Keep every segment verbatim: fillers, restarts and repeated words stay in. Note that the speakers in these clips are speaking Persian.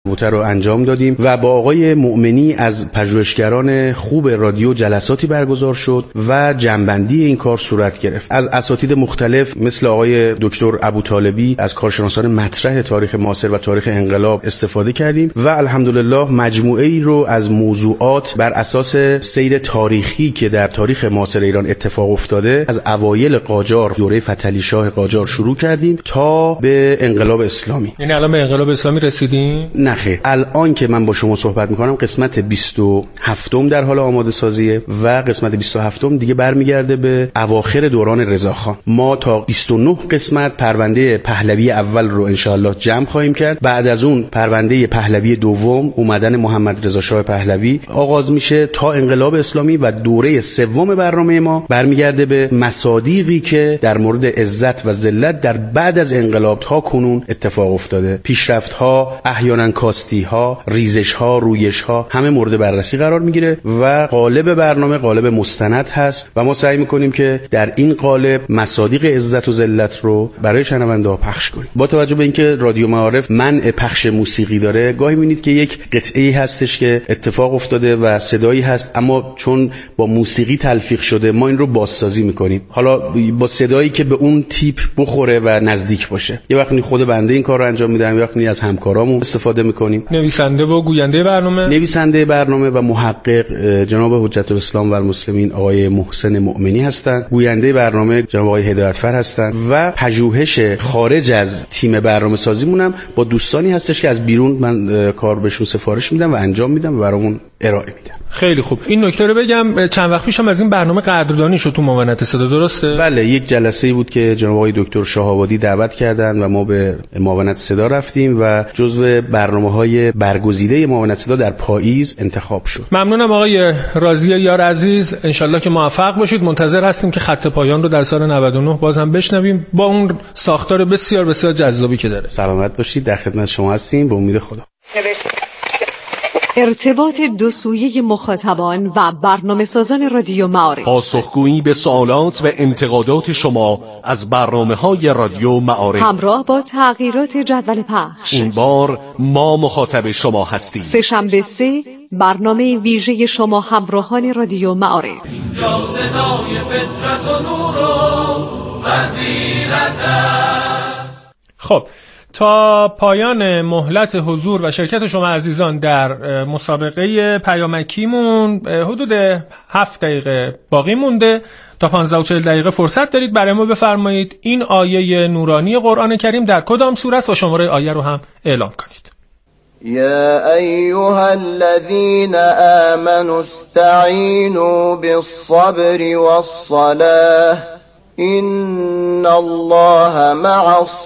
بوته رو انجام دادیم و با آقای مؤمنی از پژوهشگران خوب رادیو جلساتی برگزار شد و جنبندی این کار صورت گرفت. از اساتید مختلف مثل آقای دکتر ابوطالبی از کارشناسان مطرح تاریخ معاصر و تاریخ انقلاب استفاده کردیم و الحمدلله مجموعه ای رو از موضوعات بر اساس سیر تاریخی که در تاریخ معاصر ایران اتفاق افتاده از اوایل قاجار، دوره فتحعلی شاه قاجار شروع کردیم تا به انقلاب اسلامی. یعنی الان به انقلاب اسلامی رسیدیم؟ نه خیر، الان که من با شما صحبت میکنم قسمت بیست و هفتم در حال آماده سازیه و قسمت بیست و هفتم دیگه برمیگرده به اواخر دوران رضاخان. ما تا بیست و نه قسمت پرونده پهلوی اول رو انشاءالله جمع خواهیم کرد. بعد از اون پرونده پهلوی دوم، اومدن محمد رضا شاه پهلوی آغاز میشه تا انقلاب اسلامی و دوره سوم برنامه ما برمیگرده به مصادیقی که در مورد عزت و ذلت در بعد از انقلاب تا کنون اتفاق افتاده. پیشرفت‌ها، احیانا کاستی‌ها، ریزش‌ها، رویش‌ها همه مورد بررسی قرار میگیره و قالب برنامه قالب مستند هست و ما سعی میکنیم که در این قالب مصادیق عزت و ذلت رو برای شنونده‌ها پخش کنیم. با توجه به اینکه رادیو معارف منع پخش موسیقی داره، گاهی می‌بینید که یک قطعه‌ای هستش که اتفاق افتاده و صدایی هست اما چون با موسیقی تلفیق شده ما این رو بازسازی میکنیم، حالا با صدایی که به اون تیپ بخوره و نزدیک باشه. یه وقتی خود بنده این کار رو انجام میدم، یه وقتی از همکارامون استفاده میکنیم. نویسنده و گوینده برنامه نویسنده برنامه و محقق جناب حجت الاسلام و المسلمین آقای محسن مؤمنی هستند. گوینده برنامه جناب آقای هدایتفر هستند و پژوهش خارج از تیم برنامه سازیمونم با دوستانی هستش که از بیرون من کار بهشون سفارش میدم و انجام میدم و برامون ارائه میدم. خیلی خوب. این نکته رو بگم، چند وقت پیشم از این برنامه قدردانی شد تو معاونت صدا، درسته؟ بله، یک جلسه‌ای بود که جناب آقای دکتر شاه‌آبادی دعوت کردند و ما به معاونت صدا رفتیم و جزو برنامه‌های برگزیده معاونت صدا در پاییز انتخاب شد. ممنونم آقای راضی یار عزیز، انشالله که موفق باشید. منتظر هستیم که خط پایان رو در سال نود و نه باز هم بشنویم با اون ساختار بسیار بسیار جذابی که داره. سلامت باشید، در خدمت شما هستیم به امید خدا. ارتباط دو سویه مخاطبان و برنامه سازان رادیو معارف، پاسخگویی به سوالات و انتقادات شما از برنامه‌های رادیو معارف همراه با تغییرات جدول پخش. این بار ما مخاطب شما هستیم. سه شنبه سه برنامه ویژه شما همراهان رادیو معارف. اینجا صدای فطرت و نور و فضیلت است. خب تا پایان مهلت حضور و شرکت شما عزیزان در مسابقه پیامکیمون حدود هفت دقیقه باقی مونده. تا پانزده و چهل دقیقه فرصت دارید برای ما بفرمایید این آیه نورانی قرآن کریم در کدام سوره است و شماره آیه رو هم اعلام کنید. یا ایها الذین آمنوا استعینوا بالصبر والصلاة این الله مع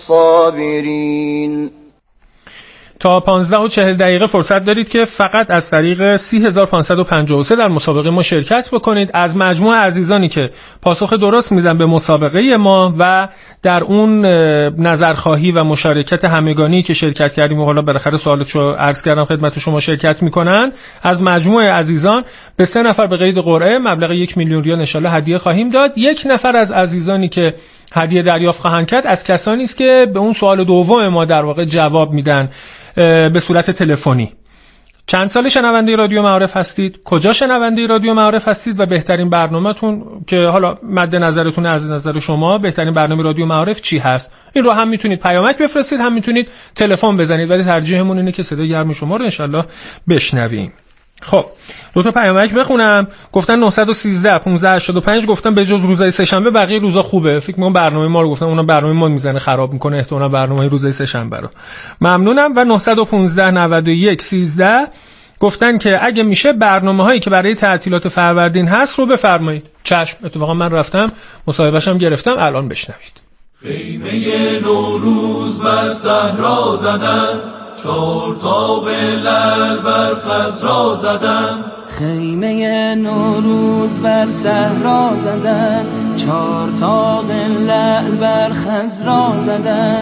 الصابرین. تا پانزده و چهل دقیقه فرصت دارید که فقط از طریق سی هزار و پانصد و پنجاه و سه در مسابقه ما شرکت بکنید. از مجموع عزیزانی که پاسخ درست میدن به مسابقه ما و در اون نظرخواهی و مشارکت همگانی که شرکت کردیم و حالا بالاخره سوالاتشو عرض کردم خدمت شما شرکت میکنن، از مجموع عزیزان به سه نفر به قید قرعه مبلغ یک میلیون ریال ان شاءالله هدیه خواهیم داد. یک نفر از عزیزانی که هدیه دریافت خواهند کرد از کسانی است که به اون سوال دوم ما در واقع جواب میدن به صورت تلفنی. چند سال شنونده رادیو معارف هستید؟ کجا شنونده رادیو معارف هستید؟ و بهترین برنامه‌تون که حالا مد نظرتون از نظر شما بهترین برنامه رادیو معارف چی هست؟ این رو هم میتونید پیامک بفرستید، هم میتونید تلفن بزنید، ولی ترجیحمون اینه که صدای گرم شما رو انشالله بشنویم. خب دو تا پیامک بخونم. گفتن نه یک سه پانزده هشتاد و پنج، گفتن به جز روزهای سه شنبه بقیه روزا خوبه. فکر می‌کنم برنامه ما رو گفتن اونا برنامه ما میزنه خراب میکنه، احتمالاً برنامه روزهای سه شنبه رو. ممنونم. و نه یک پنج نود و یک سیزده گفتن که اگه میشه برنامه‌هایی که برای تعطیلات فروردین هست رو بفرمایید. چشم، اتفاقا من رفتم مصاحبهشم گرفتم، الان بشنوید. خیمه نوروز بر صحرا زدن، چهار تاق لعل بر خضرا زدن. خیمه نوروز بر صحرا زدن، چهار تاق لعل بر خضرا زدن.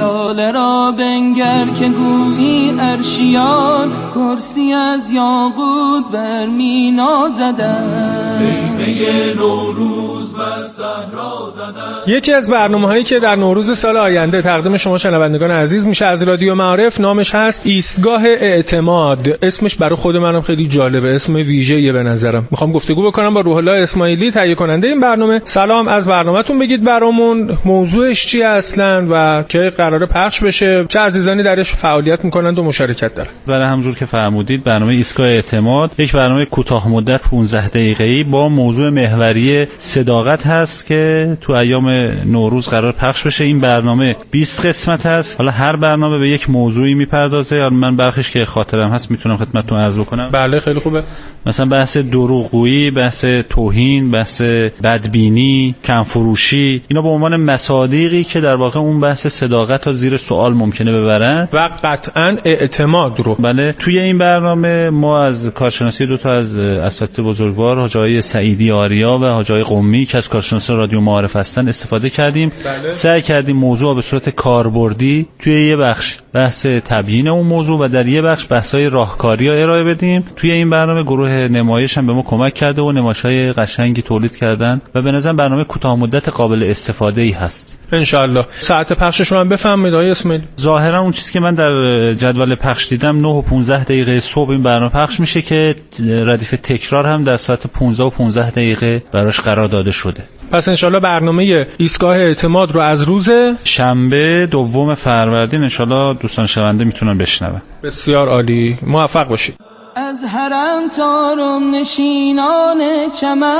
لاله را بنگر که گویی ارشیان کرسی از یاقوت بر مینا زدن، خیمه نوروز بر صحرا زدن. یکی از برنامه‌هایی که در نوروز سال آینده تقدیم شما شنوندگان عزیز میشه از رادیو معارف، نامش هست ایستگاه اعتماد. اسمش برای خود منم خیلی جالبه، اسم ویژه‌ایه به نظرم. میخوام گفتگو بکنم با روح الله اسماعیلی، تهیه کننده این برنامه. سلام، از برنامه‌تون بگید برامون، موضوعش چیه اصلا و کی قراره پخش بشه، چه عزیزانی درش فعالیت میکنند و مشارکت دارن؟ برای همونجور که فرمودید برنامه ایستگاه اعتماد یک برنامه کوتاه مدت پانزده دقیقه‌ای با موضوع محوری صداقت هست که تو ایام نوروز قرار پخش بشه. این برنامه بیست قسمت هست. حالا هر برنامه به یک موضوعی میپردازه. من برخیش که خاطرم هست میتونم خدمتتون عرض بکنم. بله خیلی خوبه. مثلا بحث دروغگویی، بحث توهین، بحث بدبینی، کمفروشی، اینا به عنوان مصادیقی که در واقع اون بحث صداقت تا زیر سوال ممکنه ببرن و قطعاً اعتماد رو. بله، توی این برنامه ما از کارشناسی دو تا از اساتید بزرگوار، حاج آقای سعیدی آریا و حاج آقای قمی که از کارشناسی رادیو معارف هستن استفاده کردیم. بله. سعی کردیم موضوع به صورت کاربردی توی یه بخش بحث تبیین اون موضوع و در یه بخش بحث‌های راهکاری ها ارائه بدیم. توی این برنامه گروه نمایش هم به ما کمک کرده و نمایش‌های قشنگی تولید کردن و به نظر برنامه کوتاه مدت قابل استفاده‌ای هست. ان شاء الله. ساعت پخشش رو هم بفهمید آقای اسماعیل. ظاهرا اون چیزی که من در جدول پخش دیدم نه و پانزده دقیقه صبح این برنامه پخش میشه که ردیف تکرار هم در ساعت پانزده و پانزده دقیقه براش قرار داده شده. پس انشالله برنامه ایستگاه اعتماد رو از روز شنبه دوم فروردین انشالله دوستان شنونده میتونن بشنون. بسیار عالی، موفق باشید. از حرم تارم نشینان چمن،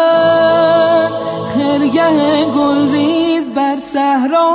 خرگه گلریز بر صحرا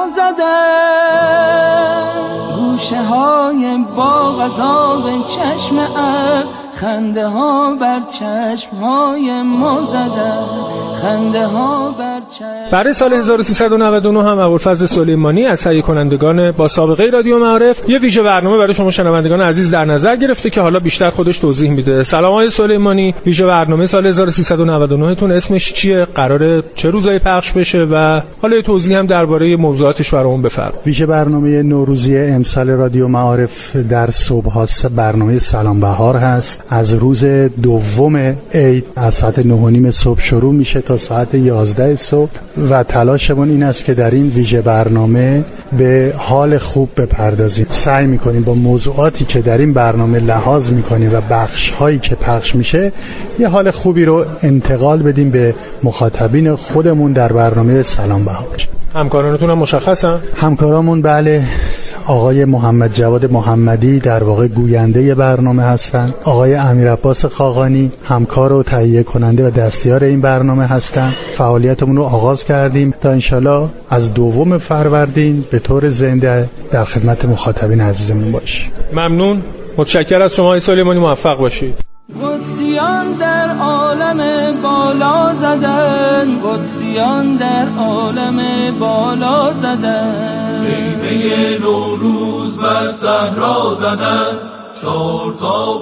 زدن، گوشه های باغ از آب چشم ابر، خنده ها بر چشم های ما زدن، خنده ها بر چشم. برای سال هزار و سیصد و نود و نه هم ابوالفضل سلیمانی از تهیه کنندگان با سابقه رادیو معارف یه ویژه برنامه برای شما شنوندگان عزیز در نظر گرفته که حالا بیشتر خودش توضیح میده. سلام آقای سلیمانی، ویژه برنامه سال هزار و سیصد و نود و نه تون اسمش چیه؟ قراره چه روزایی پخش بشه و حالا توضیح هم درباره موضوعاتش برامون بفرمایید. ویژه برنامه نوروزی امسال رادیو معارف در صبح‌ها برنامه سلام بهار هست. از روز دوم عید از ساعت نه و نیم صبح شروع میشه تا ساعت یازده صبح و تلاشمون این است که در این ویژه برنامه به حال خوب بپردازیم. سعی میکنیم با موضوعاتی که در این برنامه لحاظ میکنیم و بخش هایی که پخش میشه یه حال خوبی رو انتقال بدیم به مخاطبین خودمون در برنامه سلام بهار. همکارانتون هم مشخصن؟ همکارامون بله، آقای محمد جواد محمدی در واقع گوینده برنامه هستند، آقای امیرعباس خاقانی همکار و تهیه کننده و دستیار این برنامه هستند. فعالیتمون رو آغاز کردیم تا انشالله از دوم فروردین به طور زنده در خدمت مخاطبین عزیزمون باشیم. ممنون، متشکر از شما آقای سلیمانی، موفق باشید. قدسیان در عالم بالا زدن، قدسیان در عالم بالا زدن، خیمه نوروز بر صحرا زدن، چهار تا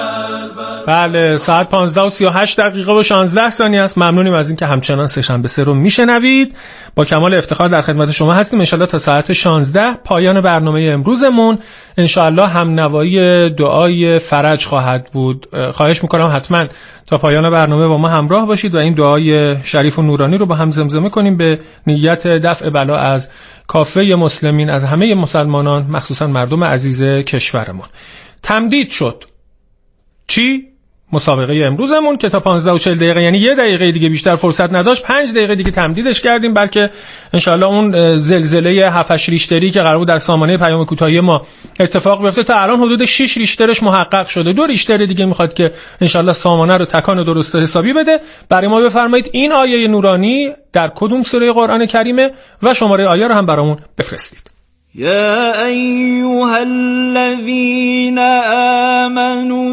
بله، ساعت پانزده و سی و هشت دقیقه و شانزده ثانیه است. ممنونیم از اینکه همچنان سه‌شنبه سه رو میشنوید. با کمال افتخار در خدمت شما هستیم. انشالله تا ساعت شانزده پایان برنامه امروزمون انشالله هم نوایی دعای فرج خواهد بود. خواهش میکنم حتما تا پایان برنامه با ما همراه باشید و این دعای شریف و نورانی رو با هم زمزمه کنیم به نیت دفع بلا از کافه مسلمین، از همه مسلمانان، مخصوصا مردم عزیز کشورمون. تمدید شد چی؟ مسابقه امروزمون که تا پانزده و چهل دقیقه، یعنی یه دقیقه دیگه بیشتر فرصت نداشت، پنج دقیقه دیگه تمدیدش کردیم، بلکه انشالله اون زلزله هفت هشت ریشتری که قرار بود در سامانه پیام کوتاهی ما اتفاق بیفته تا الان حدود شش ریشترش محقق شده. دو ریشتر دیگه میخواد که انشالله سامانه رو تکان درست حسابی بده. برای ما بفرمایید این آیه نورانی در کدوم سوره قرآن کریمه و شماره آیه رو هم برامون بفرستید. يا أيها الذين آمنوا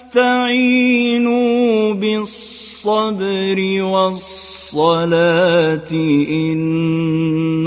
استعينوا بالصبر والصلاة إن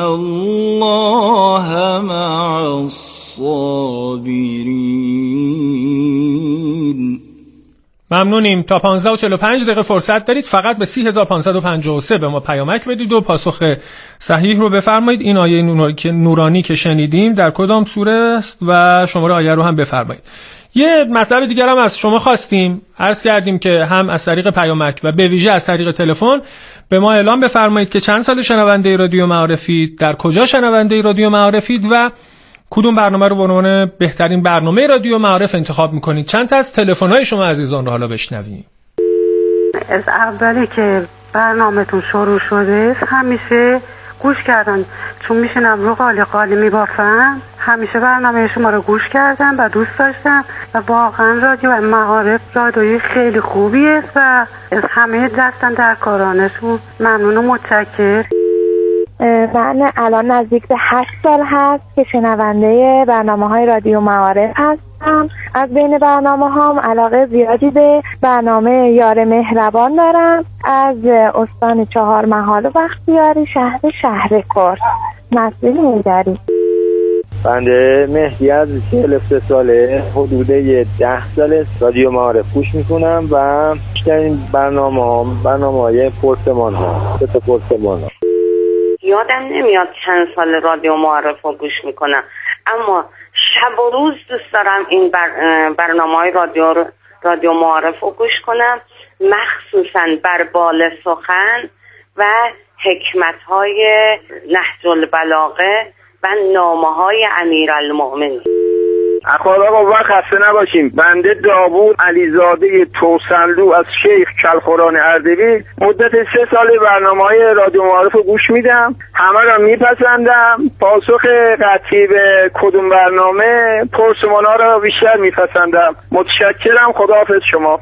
الله مع الصابرين. ممنونیم. تا پانزده و چهل و پنج دقیقه فرصت دارید. فقط به سی هزار و پانصد و پنجاه و سه به ما پیامک بدید و پاسخ صحیح رو بفرمایید. این آیه نورانی که شنیدیم در کدام سوره است و شماره آیه رو هم بفرمایید. یه مطلب دیگر هم از شما خواستیم، عرض کردیم که هم از طریق پیامک و به ویژه از طریق تلفن به ما اعلام بفرمایید که چند سال شنونده رادیو معارفید، در کجا شنونده رادیو معارفید و کدوم برنامه رو به عنوان بهترین برنامه رادیو معارف انتخاب میکنید. چند تا از تلفن‌های شما عزیزان رو حالا بشنویم. از اولی که برنامه‌تون شروع شده همیشه گوش کردم، چون میشنم رو قالی قالی میبافم، همیشه برنامه شما رو گوش کردم و دوست داشتم و واقعا رادیو معارف رادیوی خیلی خوبی است و از همه دستن در کارانشون ممنون و متشکر. من الان نزدیک به هشت سال هست که شنونده برنامه های رادیو معارف هستم. از بین برنامه هام علاقه زیادی به برنامه یار مهربان دارم، از استان چهار محال و بختیاری شهر شهرکرد. مسئول هیدری. بنده مهدی از چهل و سه ساله، حدود ده ساله رادیو معارف گوش میکنم و بیشترین برنامه هم برنامه های پرسمان ها سه تا پرسمان ها. یادم نمیاد چند سال رادیو معارف رو گوش میکنم، اما شب و روز دوست دارم این بر برنامه های رادیو رادیو معارف رو گوش کنم، مخصوصا بر بال سخن و حکمت های نهج البلاغه و نامه های امیرالمؤمنین. اخوان آقا و خسته نباشیم. بنده داوود علیزاده توسنلو از شیخ کلخوران اردبیل مدت سه سال برنامه‌های رادیو معارف رو گوش میدم، همه را میپسندم. پاسخ قطعی به کدوم برنامه پرسمانا را بیشتر میپسندم. متشکرم. خداحافظ شما.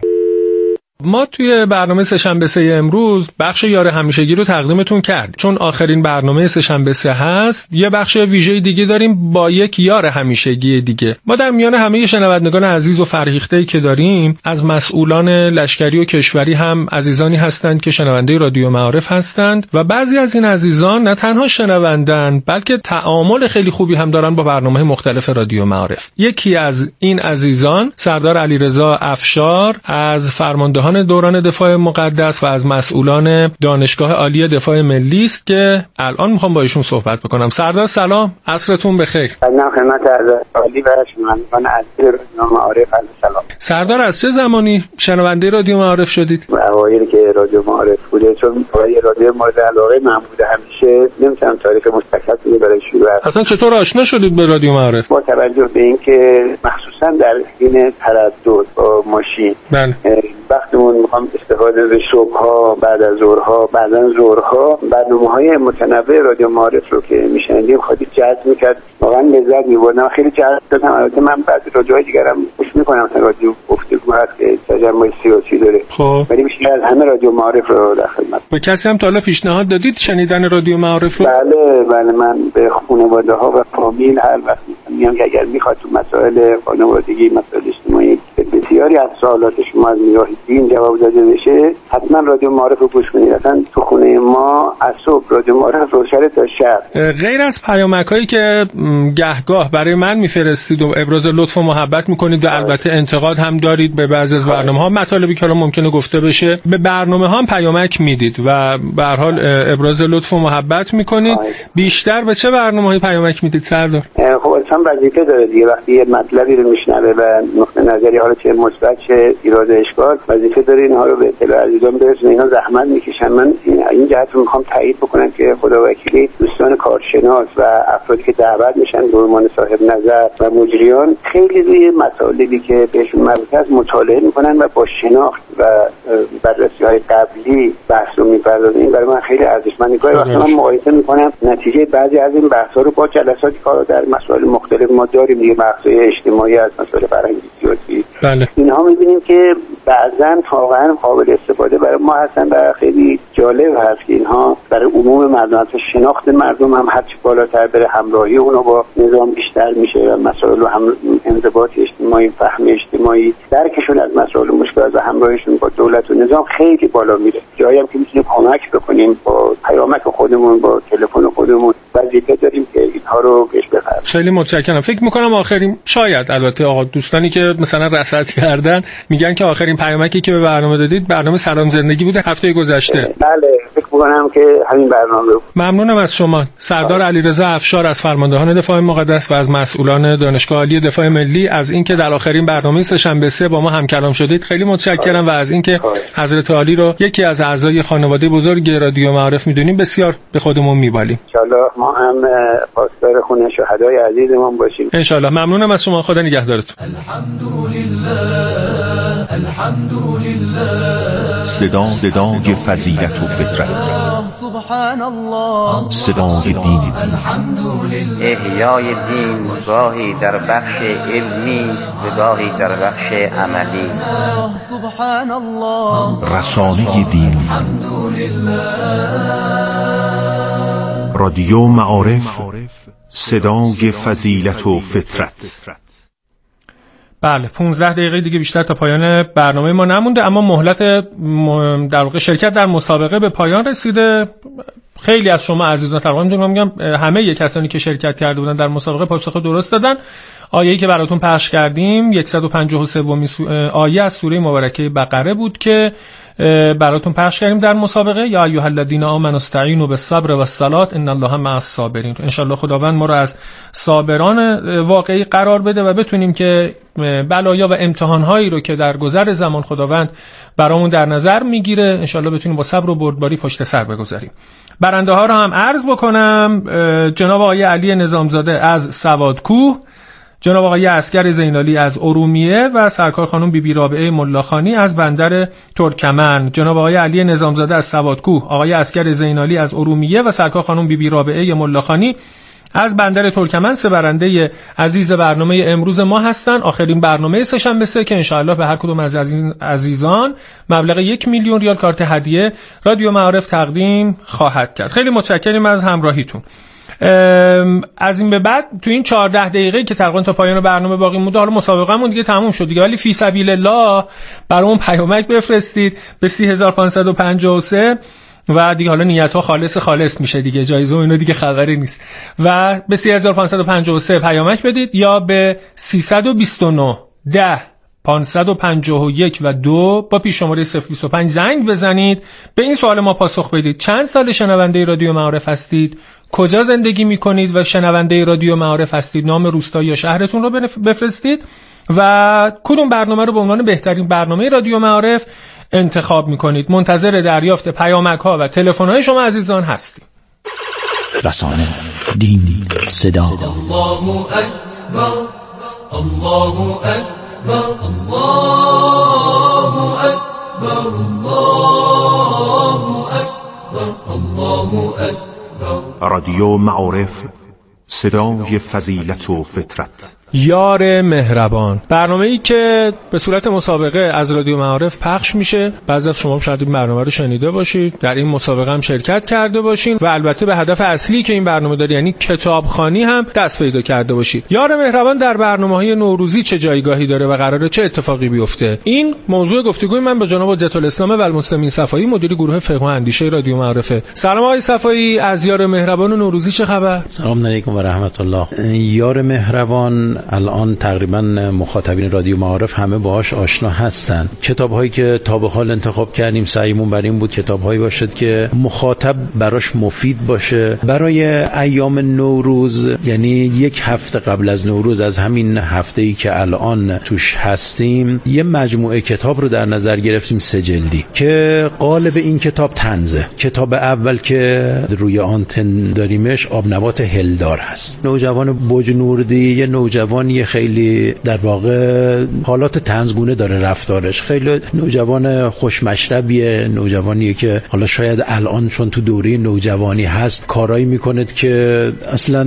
ما توی برنامه سه‌شنبه سه امروز بخش یار همیشگی رو تقدیمتون کرد، چون آخرین برنامه سه‌شنبه سه هست. یه بخش ویژه دیگه داریم با یک یار همیشگی دیگه. ما در میان همه شنوندگان عزیز و فرهیخته‌ای که داریم، از مسئولان لشکری و کشوری هم عزیزانی هستند که شنونده رادیو معارف هستند و بعضی از این عزیزان نه تنها شنوندن بلکه تعامل خیلی خوبی هم دارن با برنامه‌های مختلف رادیو معارف. یکی از این عزیزان سردار علیرضا افشار از فرماندهان دوران دفاع مقدس و از مسئولان دانشگاه عالی دفاع ملی است که الان میخوام با ایشون صحبت بکنم. سردار سلام، عصرتون بخیر. سلام خدمت حضرت عالی و شنوندگان عزیز رادیو معارف. سلام. سردار از چه زمانی شنونده رادیو معارف شدید؟ اوایل که رادیو معارف بوده، چون برای رادیو مورد علاقه من بوده، همیشه نمیتونم تاریخ مشخصی برای شروع. اصلا چطور آشنا شدید به رادیو معارف؟ با توجه به اینکه مخصوصا در حین تردد با ماشین، بله، وقتمون میخوام استفاده از صبح‌ها، بعد از ظهرها، بعداً ظهرها، برنامه‌های متنوع رادیو معارف رو که میشنیدیم خیلی جذب میکرد، واقعا لذت می‌بردم. خیلی جذب دادم. البته من بعضی رادیوهای دیگرم گوش میکنم، مثلا رادیو گفتگو هست که تجمع سیاسی داره، خب ولی بیشتر از همه رادیو معارف رو در خدمت. به کسی هم تا حالا پیشنهاد دادید شنیدن رادیو معارف رو؟ بله بله، من به خانواده‌ها و فامیل هر وقت میگم که اگر میخواد تو مسائل خانوادگی، مسائل اجتماعی بسیاری از سوالات شما از نگاه دین جواب داده بشه، حتما رادیو معارف رو گوش کنید. اصلا تو خونه ما از صبح رادیو معارف روشن تا شب. غیر از پیامک‌هایی که گهگاه برای من میفرستید و ابراز لطف و محبت میکنید و البته انتقاد هم دارید به بعضی از برنامه‌ها، مطالبی که الان ممکنه گفته بشه، به برنامه‌ها هم پیامک میدید و به هر حال ابراز لطف و محبت میکنید. بیشتر به چه برنامه‌هایی پیامک میدید سردار؟ خب اصلا وظیفه داره دیگه، وقتی یه مطلبی رو میشنوه و نقطه نظری حالا چه مثبت چه ایراد اشکال، وظیفه داره اینها رو به اطلاع عزیزان برسونه. اینا زحمت میکشن. من این جهت رو میخوام تایید بکنم که خداوکیلی دوستان کارشناس و افرادی که دعوت میشن به عنوان صاحب نظر و مجریان خیلی روی مطالبی که بهشون مربوط است مطالعه میکنن و با شناخت و بررسی‌های قبلی بحث رو میپردازن. این برای من خیلی ارزشمنده. گاهی وقتا من مقایسه میکنم نتیجه بعضی از این بحث‌ها رو با جلساتی که در مسائل مختلف ما داریم، دیگه بحث‌های اجتماعی از مسائل فرهنگی سیاسی، بله. اینها می‌بینیم که بعضاً واقعاً قابل استفاده استفاده برای ما هستن و خیلی جالب هست که اینها برای عموم مردم، شناخت مردم هم هرچی بالاتر بره، همراهی اونها با نظام بیشتر میشه و مسائل و هم انضباط اجتماعی، فهم اجتماعی، درکشون از مسائل و مشکلات و همراهیشون با دولت و نظام خیلی بالا میره. جایی هم که میتونیم کمک بکنیم با پیامک خودمون، با تلفن خودمون، وظیفه داریم که اینها رو پیش ببریم. خیلی متشکرم. فکر میکنم آخرین، شاید البته آقا دوستانی که مثلا رصد کردن میگن که آخرین پیامکی که به برنامه دادید برنامه سلام زندگی بوده هفته گذشته. بله فکر میکنم که همین برنامه بود. ممنونم از شما. سردار علیرضا افشار از فرماندهان دفاع مقدس و از مسئولان دانشگاه عالی دفاع ملی از اینکه در آخرین برنامه سه‌شنبه سه با ما همکلام شدید خیلی متشکرم و از اینکه حضرت عالی رو یکی از اعضای خانواده بزرگ رادیو معارف میدونیم بسیار به خودمون میبالیم. ان شاءالله ما هم پاسدار خونه شهدای عزیزمون باشیم. ان شاءالله. ممنونم از شما. خدا نگهدارتون. الحمدلله الحمدلله. صدا صدای فضیلت و فطرت، سبحان الله، صدای دین. احیای دین گاهی در بخش علمی است و گاهی در بخش عملی. سبحان الله. رسانه دین. رادیو معارف، صدای فضیلت و فطرت. بله پانزده دقیقه دیگه بیشتر تا پایان برنامه ما نمونده، اما مهلت در واقع شرکت در مسابقه به پایان رسیده. خیلی از شما عزیزان تقریبا میتونم میگم همه کسانی که شرکت کرده بودن در مسابقه پاسخ درست دادن. آیه‌ای که براتون پخش کردیم صد و پنجاه و سه آیه از سوره مبارکه بقره بود که براتون پخش کردیم در مسابقه. یا ایها الذین آمنوا استعینوا بالصبر والصلاة ان الله مع الصابرین. ان شاء الله خداوند ما رو از صابران واقعی قرار بده و بتونیم که بلایا و امتحان‌هایی رو که در گذر زمان خداوند برامون در نظر میگیره ان شاء الله بتونیم با صبر و بردباری پشت سر بگذاریم. برنده ها رو هم عرض بکنم. جناب آقای علی نظامزاده از سوادکوه، جناب آقای عسکر زینالی از ارومیه و سرکار خانم بیبی رابعه ملاخانی از بندر ترکمن. جناب آقای علی نظامزاده از سوادکوه، آقای عسکر زینالی از ارومیه و سرکار خانم بیبی رابعه ملاخانی از بندر ترکمن سه برنده عزیز برنامه امروز ما هستن. آخرین برنامه سه‌شنبه سه که انشاءالله به هر کدوم از عزیزان مبلغ یک میلیون ریال کارت هدیه رادیو معارف تقدیم خواهد کرد. خیلی متشکریم از همراهیتون. از این به بعد تو این چهارده دقیقه که تقریبا تا پایان برنامه باقی مونده، حالا مسابقه‌مون دیگه تموم شد دیگه، ولی فی سبیل الله برامون پیامک بفرستید به سی هزار و پانصد و پنجاه و سه و دیگه حالا نیت‌ها خالص خالص میشه دیگه، جایزه و اینا دیگه خبری نیست. و به سی هزار و پانصد و پنجاه و سه پیامک بدید یا به سیصد و بیست و نه ده پانصد و پنجاه و یک و دو با پیش شماره صفر بیست و پنج زنگ بزنید. به این سوال ما پاسخ بدید: چند سال شنونده رادیو معارف هستید؟ کجا زندگی میکنید و شنونده رادیو معارف هستید؟ نام روستا یا شهرتون رو بفرستید و کدوم برنامه رو به عنوان بهترین برنامه رادیو معارف انتخاب میکنید. منتظر دریافت پیامک ها و تلفن های شما عزیزان هستیم. رسانه دین صدا. الله اکبر الله اکبر الله اکبر الله اکبر الله اکبر. رادیو معارف، صدای فضیلت و فطرت. یار مهربان، برنامه‌ای که به صورت مسابقه از رادیو معارف پخش میشه. بعضی از شما شاید این برنامه رو شنیده باشید، در این مسابقه هم شرکت کرده باشین و البته به هدف اصلی که این برنامه داره یعنی کتابخوانی هم دست پیدا کرده باشید. یار مهربان در برنامه‌های نوروزی چه جایگاهی داره و قراره چه اتفاقی بیفته؟ این موضوع گفتگوی من با جناب حجت الاسلام و المسلمین صفایی، مدیر گروه فقه و اندیشه رادیو معارفه. سلام آقای صفایی، از یار مهربان نوروزی چه خبر؟ سلام علیکم و رحمت الله. یار مهربان الان تقریبا مخاطبین رادیو معارف همه باهاش آشنا هستن. کتاب‌هایی که تا به حال انتخاب کردیم سعیمون بر این بود کتاب‌هایی باشد که مخاطب براش مفید باشه. برای ایام نوروز، یعنی یک هفته قبل از نوروز، از همین هفته‌ای که الان توش هستیم، یه مجموعه کتاب رو در نظر گرفتیم، سه جلدی، که قالب این کتاب طنزه. کتاب اول که روی آنتن داریمش آبنبات هلدار هست. نوجوان بجنوردی، یه نوجوان نوجوانی خیلی در واقع حالات طنزگونه داره رفتارش، خیلی نوجوان خوشمشربیه، نوجوانیه که حالا شاید الان چون تو دوره نوجوانی هست کارایی میکنه که اصلا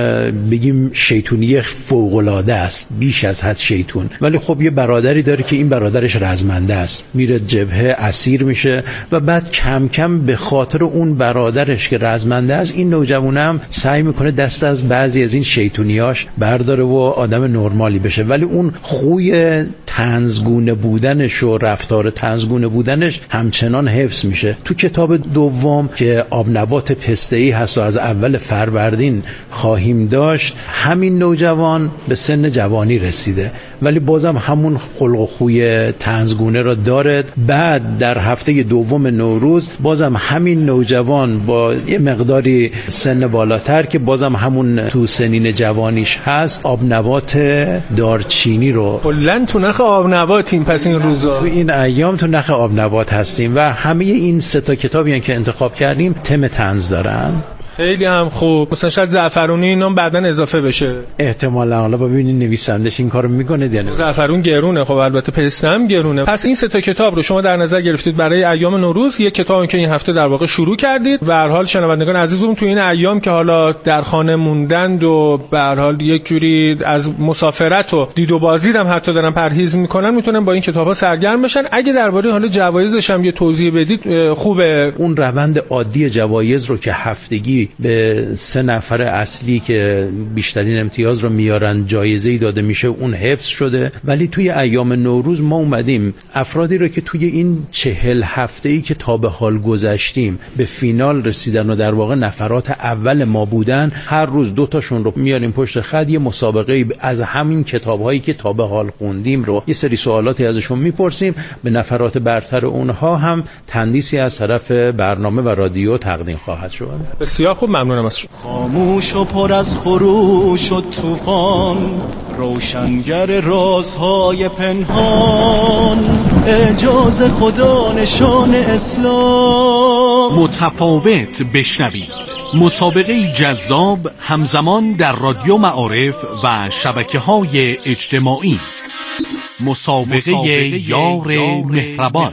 بگیم شیطونی فوق‌العاده است، بیش از حد شیطون. ولی خب یه برادری داره که این برادرش رزمنده است، میره جبهه اسیر میشه و بعد کم کم به خاطر اون برادرش که رزمنده است این نوجوان هم سعی میکنه دست از بعضی از این شیطونیاش برداره و آدم نرمالی بشه. ولی اون خوی طنزگونه بودنش و رفتار طنزگونه بودنش همچنان حفظ میشه. تو کتاب دوم که آب نبات پسته‌ای هست و از اول فروردین خواهیم داشت، همین نوجوان به سن جوانی رسیده ولی بازم همون خلق و خوی طنزگونه را داره. بعد در هفته دوم نوروز بازم همین نوجوان با یه مقداری سن بالاتر که بازم همون تو سنین جوانیش هست آب نبات دارچینی رو کلاً تو نخ آب نباتیم. پس این روزا تو این ایام تو نخ آب نبات هستیم و همه این سه تا کتابی که انتخاب کردیم تم طنز دارن. خیلی هم خوب. مثلا شاید زعفرونی اینم بعداً اضافه بشه احتمالاً. حالا ببینید نویسندش این کارو میکنه دیگه. زعفرون گرونه، خب البته پسته هم گرونه. پس این سه تا کتاب رو شما در نظر گرفتید برای ایام نوروز. یک کتابی که این هفته در واقع شروع کردید و به هر حال شنوندگان عزیزم تو این ایام که حالا در خانه موندند و به هر حال یک جوری از مسافرت و دید و بازی هم حتی دارن پرهیز میکنن میتونن با این کتابا سرگرم بشن. اگه درباره حالا جوایزش هم یه توضیح بدید خوبه. اون روند عادی جوایز رو که هفتگی به سه نفر اصلی که بیشترین امتیاز رو میارن جایزه‌ای داده میشه اون حفظ شده. ولی توی ایام نوروز ما اومدیم افرادی رو که توی این چهل هفته‌ای که تا به حال گذشتیم به فینال رسیدن و در واقع نفرات اول ما بودن، هر روز دو تاشون رو میاریم پشت خط، یه مسابقه از همین کتاب‌هایی که تا به حال خوندیم رو یه سری سوالاتی ازشون میپرسیم. به نفرات برتر اونها هم تندیسی از طرف برنامه و رادیو تقدیم خواهد شد. بسیار خوب، ممنونم از شما. خاموش و پر از خروش و طوفان، روشنگر رازهای پنهان، اعجاز خدا نشان اسلام. متفاوت بشنوید، مسابقه جذاب همزمان در رادیو معارف و شبکه‌های اجتماعی. مسابقه یار مهربان.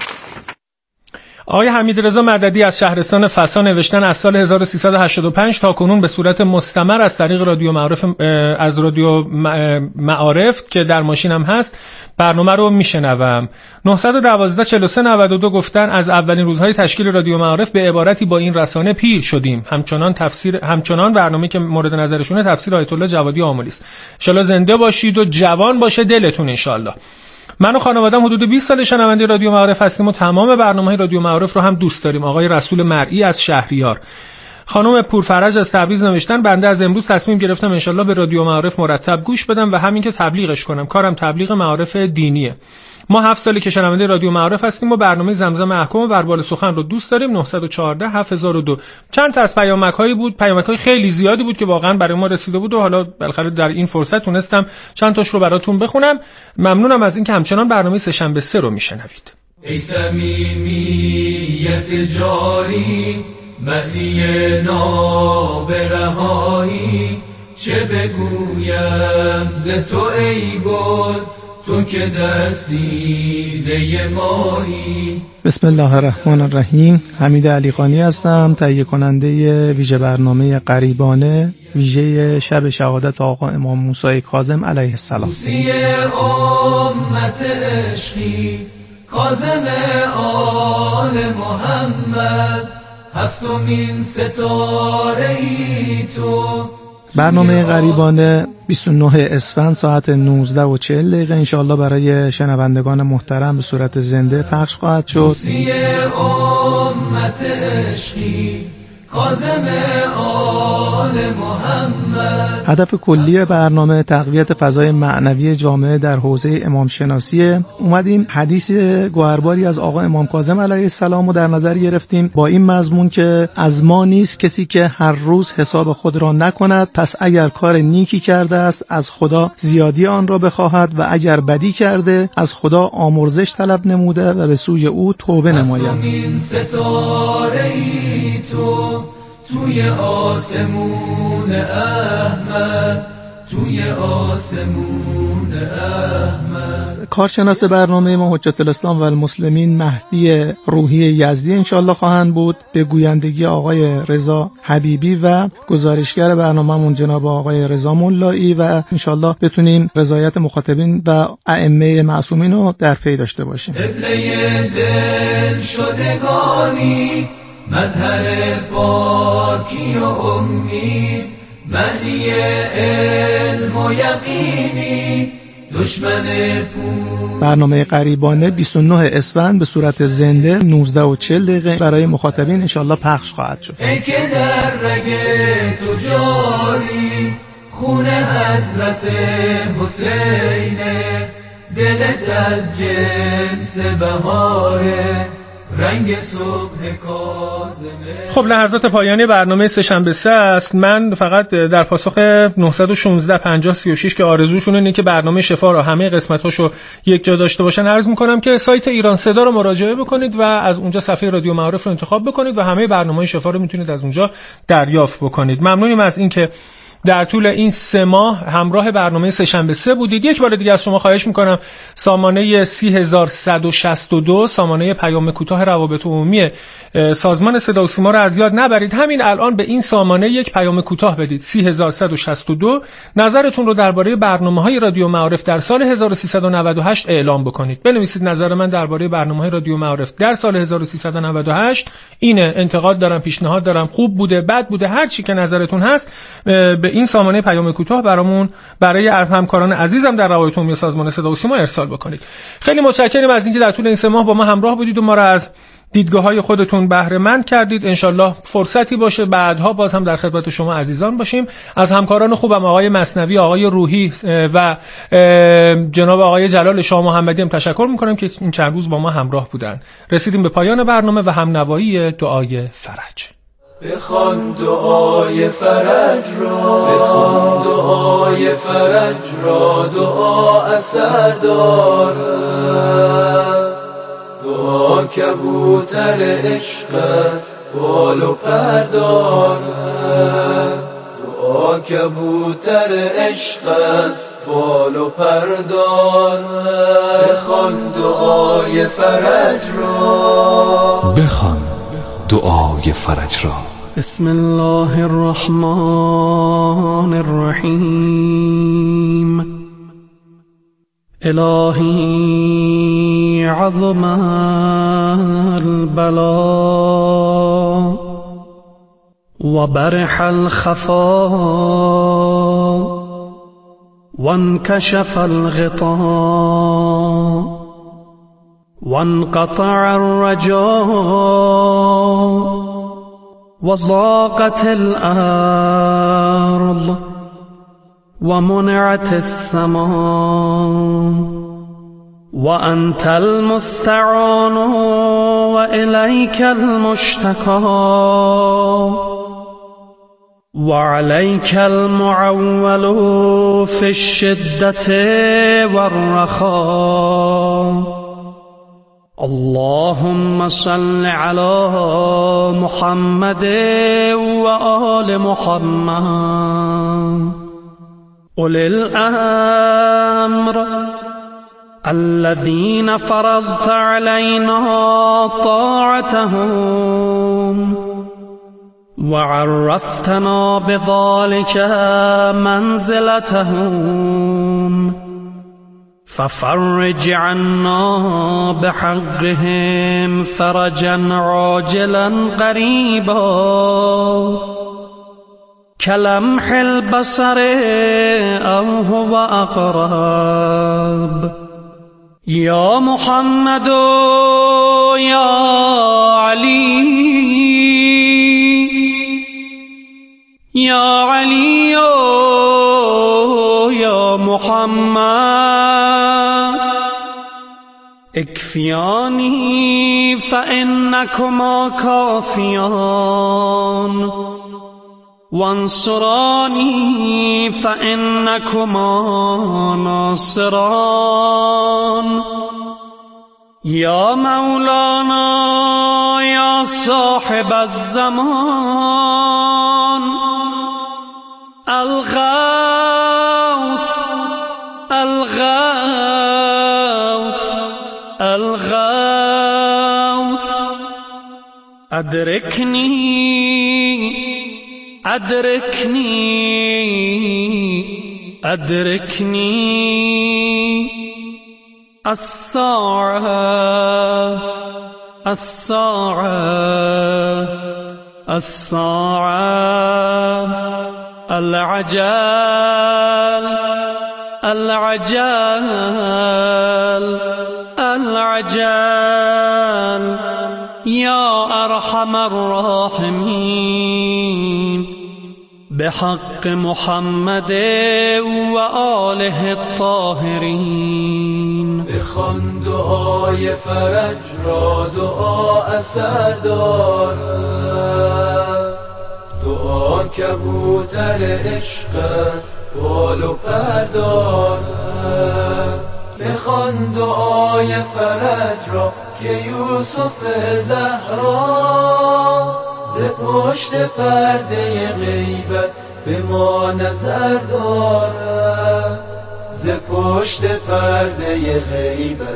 آقای حمیدرضا مددی از شهرستان فسا نوشتن از سال هزار و سیصد و هشتاد و پنج تا کنون به صورت مستمر از طریق رادیو معارف از رادیو معارف که در ماشینم هست برنامه رو میشنوم. نهصد و دوازده چهل و سه نود و دو گفتن از اولین روزهای تشکیل رادیو معارف به عبارتی با این رسانه پیر شدیم. همچنان تفسیر همچنان برنامه‌ای که مورد نظرشونه تفسیر آیت الله جوادی آملی است. ان شاءالله زنده باشید و جوان باشه دلتون ان شاءالله. من و خانواده‌ام حدود بیست سال شنونده رادیو معارف هستیم و تمام برنامه‌های رادیو معارف رو هم دوست داریم. آقای رسول مرئی از شهریار. خانم پورفرج از تبریز نوشتن بنده از امروز تصمیم گرفتم انشالله به رادیو معارف مرتب گوش بدم و همین که تبلیغش کنم. کارم تبلیغ معارف دینیه. ما هفت سالی که شنونده رادیو معارف هستیم و برنامه زمزم احکام و بربال سخن رو دوست داریم. نه یک چهار هفت هزار و دو. چند تا از پیامک‌هایی بود، پیامک‌های خیلی زیادی بود که واقعا برای ما رسیده بود و حالا بالاخره در این فرصت تونستم چند تاش رو براتون بخونم. ممنونم از اینکه همچنان برنامه سه‌شنبه سه رو میشنوید. ای صمیمیت جاری، معنی نابرهایی، چه بگویم ز تو ای گل، تو که در سینه مایی. بسم الله الرحمن الرحیم. حمید علیخانی هستم، تهیه کننده ویژه برنامه غریبانه، ویژه شب شهادت آقا امام موسی کاظم علیه السلام. موسی امت عشقی، کاظم آل محمد، هفتمین ستاره ای تو. برنامه غریبانه بیست و نه اسفند ساعت نوزده و چهل دقیقه انشاءالله برای شنوندگان محترم به صورت زنده پخش خواهد شد. موسی امت عشقی، کاظم آل محمد. هدف کلی برنامه تقویت فضای معنوی جامعه در حوزه امام شناسیه. اومدیم حدیث گوهرباری از آقا امام کاظم علیه السلام رو در نظر گرفتیم با این مضمون که از ما نیست کسی که هر روز حساب خود را نکند، پس اگر کار نیکی کرده است از خدا زیادی آن را بخواهد و اگر بدی کرده از خدا آمرزش طلب نموده و به سوی او توبه نماید. هفتمین ستاره ای تو، توی آسمون احمد، توی آسمون احمد. کارشناس برنامه ما حجت الاسلام و المسلمین مهدی روحی یزدی انشالله خواهند بود، به گویندگی آقای رضا حبیبی و گزارشگر برنامه‌مون جناب آقای رضا مولایی و انشالله بتونیم رضایت مخاطبین و ائمه معصومین رو در پی داشته باشیم. قبله دل شدگانی، مظهر پاکی و امید، معنی علم و یقینی، دشمن پول. برنامه غریبانه بیست و نه اسفند به صورت زنده نوزده و چهل دقیقه برای مخاطبین انشالله پخش خواهد شد. ای که در رگ تو جاری، خون حضرت حسینه، دلت از جنس بهاره، رنگ صبح کاظمه. خب لحظات پایانی برنامه سه‌شنبه سه است. من فقط در پاسخ نه یک شش پنجاه سی و شش که آرزوشون اینه که برنامه شفا رو همه قسمتاشو یک جا داشته باشن، عرض میکنم که سایت ایران صدا رو مراجعه بکنید و از اونجا صفحه رادیو معارف رو انتخاب بکنید و همه برنامه‌های شفا رو میتونید از اونجا دریافت بکنید. ممنونیم از اینکه در طول این سه ماه همراه برنامه سه‌شنبه سه بودید. یک بار دیگه از شما خواهش میکنم سامانه سی هزار صد و شصت و دو، سامانه پیام کوتاه روابط عمومی سازمان صدا و سیما رو از یاد نبرید. همین الان به این سامانه یک پیام کوتاه بدید، سی هزار صد و شصت و دو، نظرتون رو درباره برنامه‌های رادیو معارف در سال هزار و سیصد و نود و هشت اعلام بکنید. بنویسید نظر من درباره برنامه‌های رادیو معارف در سال هزار و سیصد و نود و هشت اینه، انتقاد دارم، پیشنهاد دارم، خوب بوده، بد بوده، هر چی که نظرتون هست به این سامانه پیام کوتاه برامون برای همکاران عزیزم در روابط عمومی سازمان صدا و سیما ارسال بکنید. خیلی متشکرم از اینکه در طول این سه ماه با ما همراه بودید و ما را از دیدگاه‌های خودتون بهره مند کردید. انشالله فرصتی باشه بعدها باز هم در خدمت شما عزیزان باشیم. از همکاران خوبم آقای مثنوی، آقای روحی و جناب آقای جلال شاه محمدی هم تشکر می‌کنم که این چند روز با ما همراه بودن. رسیدیم به پایان برنامه و همنوایی دعای فرج. بخوان دعای فرج را، بخوان دعای فرج را، دعا اثر دارد. دعا کبوتر عشق است، بال و پر دارد. دعا کبوتر عشق است، بال و پر دارد. بخوان دعای فرج را، بخوان دعای فرج را. بسم الله الرحمن الرحیم. الهی عظم البلا و برح الخفا و انکشف الغطا وانقطع الرجاء وضاقت الأرض ومنعت السماء وأنت المستعان وإليك المشتكى وعليك المعول في الشدة والرخاء. اللهم صل على محمد وآل محمد أولي الأمر الذين فرضت علينا طاعتهم وعرفتنا بذلك منزلتهم، ففرج عنا بحقهم فرجا عاجلا قريبا كلمح البصر أو هو أقرب. يا محمد يا علي يا علي يا محمد اكفياني فإنكما كافيان وانصراني فإنكما ناصران. يا مولانا يا صاحب الزمان الغالب الغوث أدركني أدركني أدركني الساعة الساعة الساعة العجل العجل العجل يا أرحم الراحمين بحق محمد وآله الطاهرين. بخوان دعای فرج را، دعا اثر دارد، دعا کبوتر عشق است، بال و پر دارد. بخوان دعای فرج را که یوسف زهرا ز پشت پرده غیبت به ما نظر دارد، ز پشت پرده غیبت